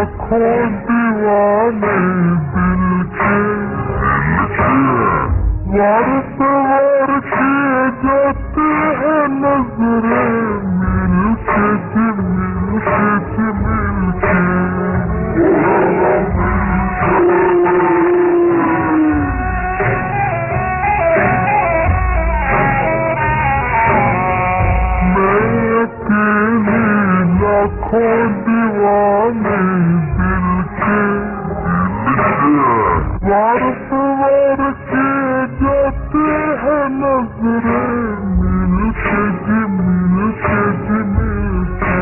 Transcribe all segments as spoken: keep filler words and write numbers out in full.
लाखों दीवाने दिल के वार पे वार किए जाते हैं नजरें मिलके जी मिलके जी मिलके मैं अकेली लाखों दीवाने दिल के वार पे वार किए जाते हैं नजरें मिलके जी मिलके जी मिलके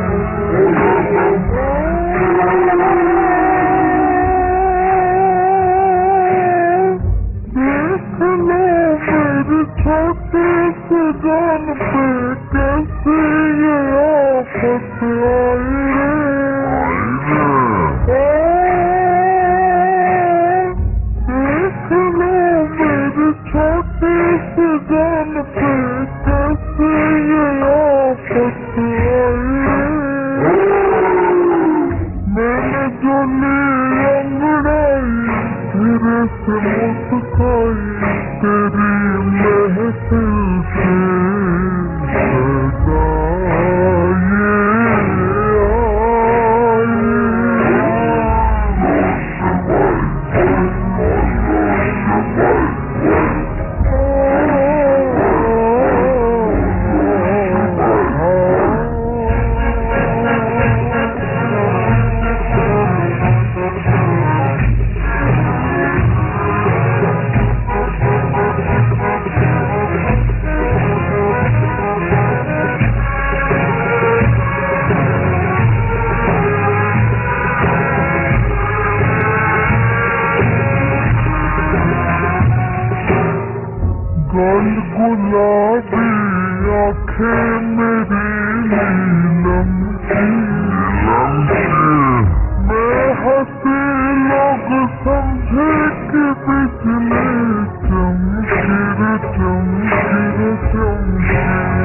देख लो मेरी छोटी सी जान पे कैसे ये आफत आई रे देख लो मेरी छोटी सी जान पे कैसे ये आफत आई मैंने जो ली अंगड़ाई तेरे से मुस्काई तेरी महफिल से सदा ये गल गुलाबी आँखें मेरी नीलम की मैं हंसी लोग समझे कि बिजली चमकी रे चमकी रे चमकी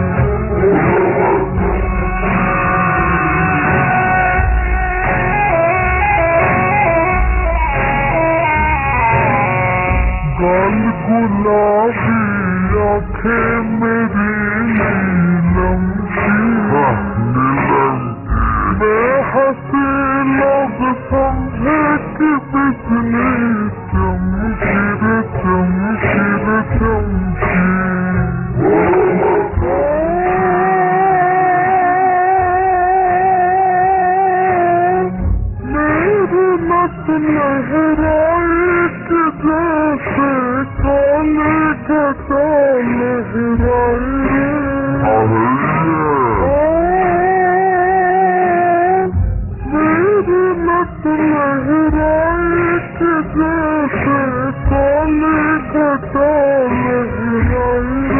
गल गुलाबी आँखें मेरी नीलम की मैं हंसी लोग समझे कि बिजली चमकी रे चमकी रे चमकी मेरी नस लहराई कि जैसे काले घटा लहराई मेरी नस लहराई कि जैसे काले घटा लहराई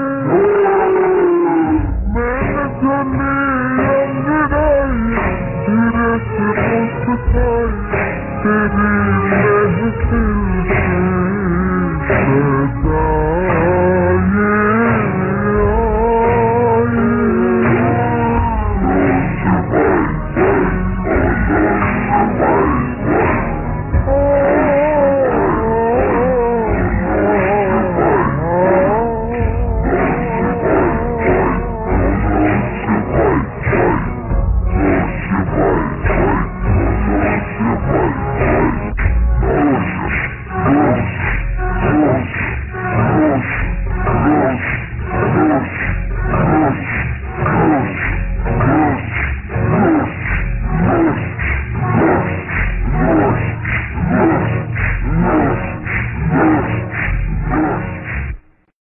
मैंने जो ली अंगड़ाई धीरे से मुस्काई तेरी